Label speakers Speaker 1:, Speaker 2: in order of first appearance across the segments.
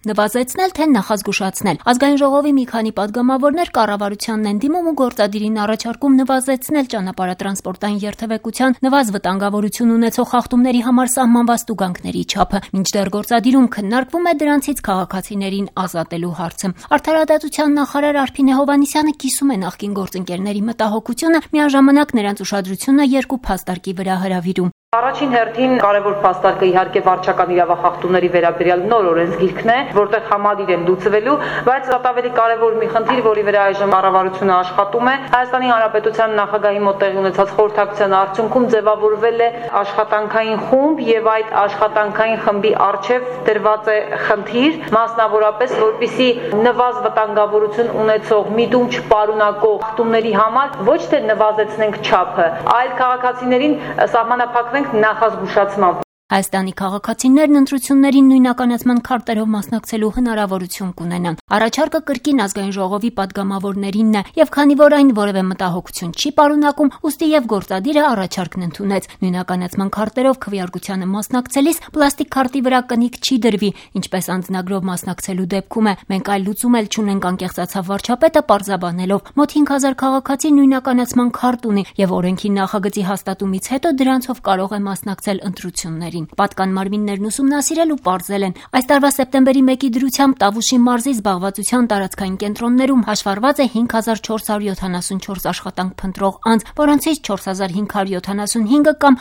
Speaker 1: նվազեցնել, թե նախազգուշացնել։ Ազգային ժողովի մի քանի պատգամավորներ կառավարությանն են դիմում ու գործադիրին առաջարկում նվազեցնել ճանապարհատրանսպորտային երթևեկության նվազ վտանգավորություն ունեցող խախտումների համար սահմանված տուգանքների չափը, մինչդեռ գործադիրում քննարկվում է դրանցից քաղաքացիներին ազատելու հարցը։ Արդարադատության նախարար Արփին Հովհաննիսյանը կիսում է նախկին գործընկերների մտահոգությունը, միաժամանակ նրանց ուշադրությունը երկու փաստարկի վրա հրավիրում։
Speaker 2: Առաջին հերթին կարևոր փաստարկը իհարկե վարչական իրավախախտումների վերաբերյալ նոր օրենսգիրքն է, որտեղ համալիր են լուծվելու, բայց ավելի կարևոր մի խնդիր, որի վրա այժմ կառավարությունը աշխատում է, Հայաստանի Հանրապետության նախագահի մոտ տեղի ունեցած խորհրդակցության արդյունքում ձևավորվել է աշխատանքային խումբ եւ այդ աշխատանքային խմբի առջեւ դրված է խնդիր, մասնավորապես որպիսի նվազ վտանգավորություն ունեցող միտում չպարունակող խախտումների համար ոչ թե նվազեցնենք չափը, այլ քաղաքացիներին սահմանափակվենք նախազգուշացմամբ։
Speaker 1: Հայաստանի քաղաքացիներն ընտրություններին նույնականացման քարտերով մասնակցելու հնարավորություն կունենան։ Առաջարկը կրկին ազգային ժողովի պատգամավորներինն է, եւ քանի որ այն որևէ մտահոգություն չի պարունակում, ուստի եւ գործադիրը առաջարկն ընդունեց։ Նույնականացման քարտերով քվեարկությանը մասնակցելիս պլաստիկ քարտի վրա կնիկ չի դրվի, ինչպես անձնագրով մասնակցելու դեպքում է։ Մենք այլ լուծում էլ չունենք, անկեղծացավ վարչապետը պարզաբանելով։ Մոտ 5000 քաղաքացի նույնականացման քարտ ունի եւ օրենքի նախագծի հաստատումից հետո դրանցով կարող է մասնակցել ընտրություններին։ Պատկան մարմիններն ուսումնասիրել ու պարզել են։ Այս տարվա սեպտեմբերի 1-ի դրությամբ Տավուշի մարզի զբաղվածության տարածքային կենտրոններում հաշվառված է 5474 աշխատանք փնտրող անձ, որոնցից 4575-ը կամ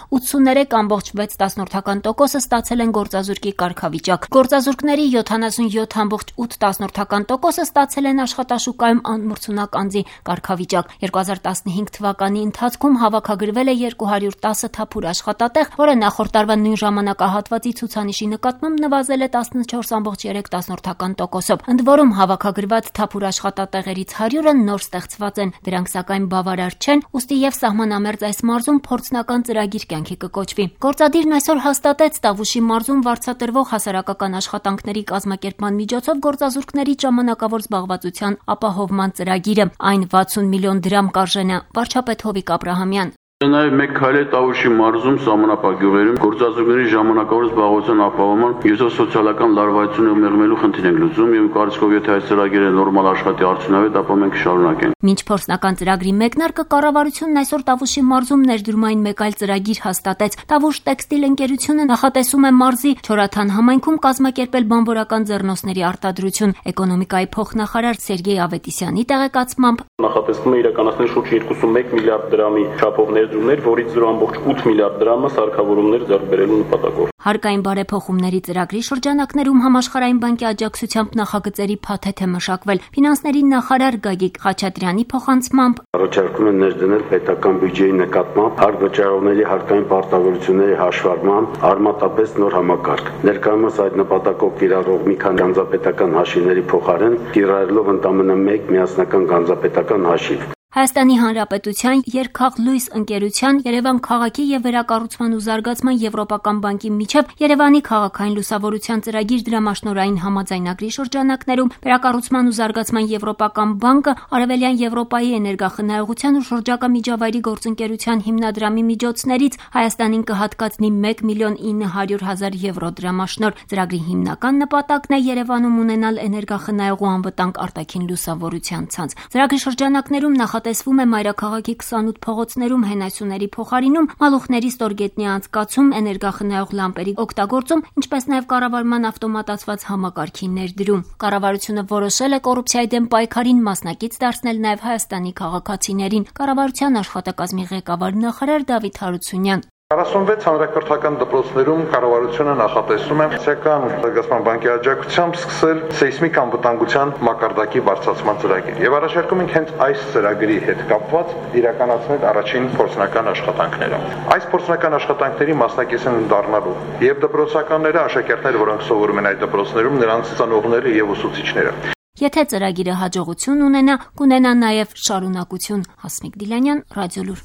Speaker 1: 83.6%-ը ստացել են գործազուրկի կարգավիճակ։ Գործազուրկների 77.8%-ը ստացել են աշխատաշուկայում անմրցունակ անձի կարգավիճակ։ 2015 թվականի ընթացքում հավաքագրվել է 210 թափուր աշխատատեղ, որը նախորդ տարվա նույն ժամանակահատվածի ցուցանիշի նկատմամբ նվազել է 14.3%-ով։ Ընդ որում հավաքագրված թափուր աշխատատեղերից 100-ը նոր ստեղծված են, դրանք սակայն բավարար չեն, ուստի եւ սահմանամերձ այս մարզում փորձնական ծրագիր կյանքի կկոչվի։ Գործադիրն այսօր հաստատեց Տավուշի մարզում վարձատրվող հասարակական աշխատանքների կազմակերպման միջոցով գործազուրկների ժամանակավոր զբաղվածության ապահովման ծրագիրը։ Այն 60 միլիոն դրամ կարժենա։ Վարչապետ Հովիկ Աբրահամյան։
Speaker 3: Նաև մեկ քայլ է Տավուշի մարզում սահմանափակյուղերում գործազուրկների ժամանակավոր զբաղվածության ապահովման միջոցով սոցիալական լարվածությունը մեղմելու խնդիր ենք լուծում եւ կարծիքով եթե այս ծրագիրը նորմալ աշխատի արդյունավետ, ապա մենք կշարունակենք։
Speaker 1: Մինչ փորձնական ծրագրի մեկնարկը կառավարությունն այսօր Տավուշի մարզում ներդրումային մեկ այլ ծրագիր հաստատեց։ Տավուշ տեքստիլ ընկերությունը նախատեսում է մարզի Չորաթան համայնքում կազմակերպել բանվորական ձեռնոցների արտադրություն։ Էկոնոմիկայի փոխնախարար Սերգեյ Ավետիսյանի տեղեկացմամբ
Speaker 4: նախատեսվում է իրականացնել շուրջ 21 միլիարդ դրամի չափով ներդրումներ, որից 0.8 միլիարդ դրամը սարքավորումներ ձեռք բերելու նպատակով։
Speaker 1: Հարկային բարեփոխումների ծրագրի շրջանակներում համաշխարհային բանկի աջակցությամբ նախագծերի փաթեթ է մշակվել։ Ֆինանսների նախարար Գագիկ Խաչատրյանի փոխանցմամբ
Speaker 5: առաջարկում են ներդնել պետական բյուջեի նկատմամբ հարկվճարողների հարկային պարտավորությունների հաշվառման արմատապես նոր համակարգ։ Ներկայումս այդ նպատակով կիրառող մի քանի գանձապետական հաշիվների փոխարեն կիրառելով ընդամենը մեկ միասնական գանձապետական հաշիվ։
Speaker 1: Հայաստանի Հանրապետության Երկախլույս ընկերության Երևան քաղաքի եւ վերակառուցման ու զարգացման եվրոպական բանկի միջև Երևանի քաղաքային լուսավորության ծրագիր դրամաշնորհային համաձայնագրի շրջանակներում վերակառուցման ու զարգացման եվրոպական բանկը Արևելյան Եվրոպայի էներգախնայողության ու շրջակա միջավայրի գործընկերության հիմնադրամի միջոցներից Հայաստանին կհատկացնի 1.900.000 եվրո դրամաշնորհ։ Ծրագրի հիմնական նպատակն է Երևանում ունենալ էներգախնայող ու անվտանգ արտաքին լուսավորության ցանց։ Ծրագրի շրջանակներում տեսվում է մայրաքաղաքի 28 փողոցներում հենասյուների փոխարինում, մալուխների ստորգետնյա անցկացում, էներգախնայող լամպերի օգտագործում, ինչպես նաև կառավարման ավտոմատացված համակարգի ներդրում։ Կառավարությունը որոշել է կոռուպցիայի դեմ պայքարին մասնակից դարձնել նաև Հայաստանի քաղաքացիներին։ Կառավարության աշխատակազմի ղեկավար նախարար Դավիթ Հարությունյան
Speaker 6: 46 հանրակրթական դպրոցներում կառավարությունը նախատեսում է Սոցիալական զարգացման բանկի աջակցությամբ սկսել սեյսմիկ անվտանգության մակարդակի բարձրացման ծրագիր։ Եվ առաջարկում ենք հենց այս ծրագրի հետ կապված իրականացնել առաջին փորձնական աշխատանքները։ Այս փորձնական աշխատանքների մասնակից են դառնալու եւ դպրոցականները, աշակերտները, որոնք սովորում են այդ դպրոցներում, նրանց ծնողները եւ ուսուցիչները։
Speaker 1: Եթե ծրագիրը հաջողություն ունենա, կունենա նաև շարունակություն։ Հասմիկ Դիլանյան, Ռադիոլուր։